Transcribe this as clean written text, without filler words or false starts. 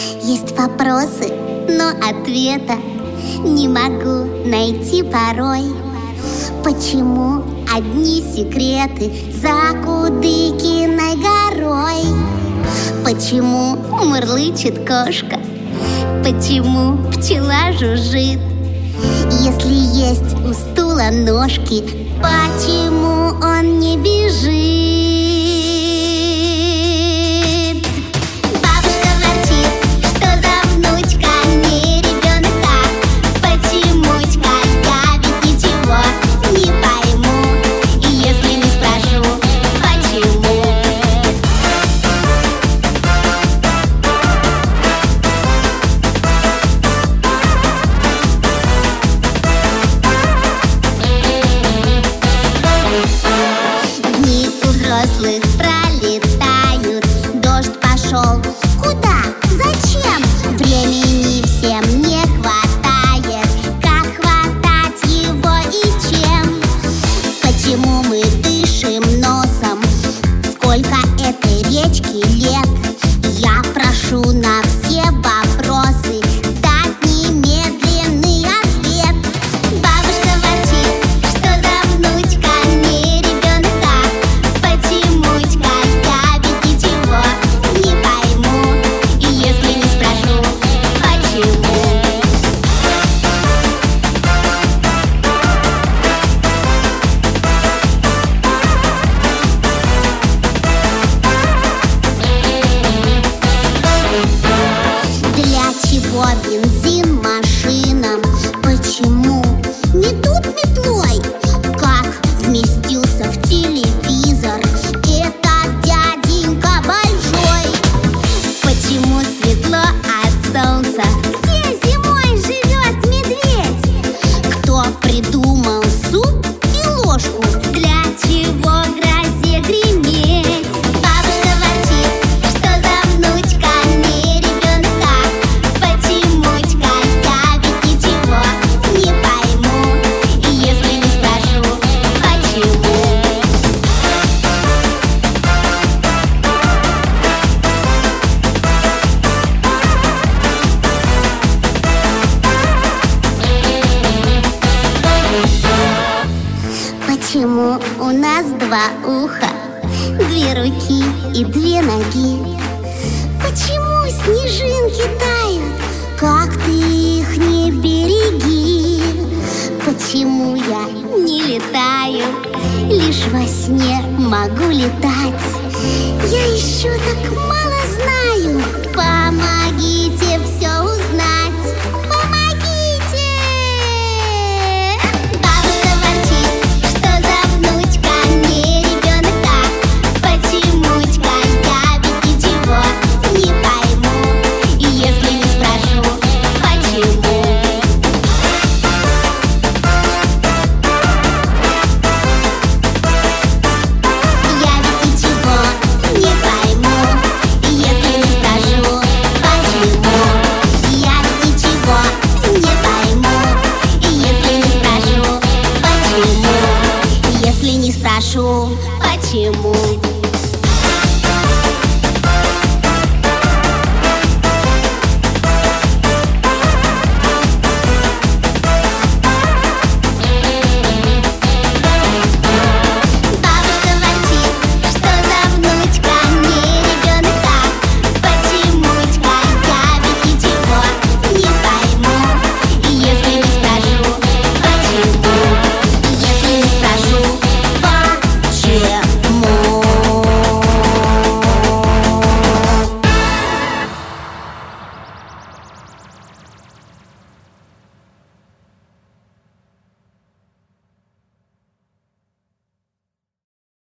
Есть вопросы, но ответа не могу найти порой. Почему одни секреты за Кудыкиной горой? Почему мурлычет кошка? Почему пчела жужжит? Если есть у стула ножки, почему он не бежит? Бабушка ворчит, что за внучка не ребенка. Почемучка, я ведь ничего не пойму, если не спрошу, почему. Дни у взрослых пролетают, дождь пошел. Куда? Зачем? Времени всем не хватает. Как хватать его и чем? Почему мы дышим носом? Сколько этой речки лет? Я прошу на все вопросы дать немедленный ответ. Бабушка ворчит, что за внучка не ребенка. Почемучка, я ведь ничего не пойму, если не спрошу, почему. Для чего бензин машинам? Почему не тут метлой? Как вместился в телевизор этот дяденька большой? Почему светло от солнца? Где зимой живет медведь? Кто придумал суп и ложку? Для чего грозе греметь? Бабушка ворчит, что за внучка не ребенка. Почемучка, я ведь ничего не пойму, если не спрошу, почему. Почему у нас два уха, две руки и две ноги? Почему снежинки тают? Как ты их не береги? Почему я не летаю? Лишь во сне могу летать. Я еще так мало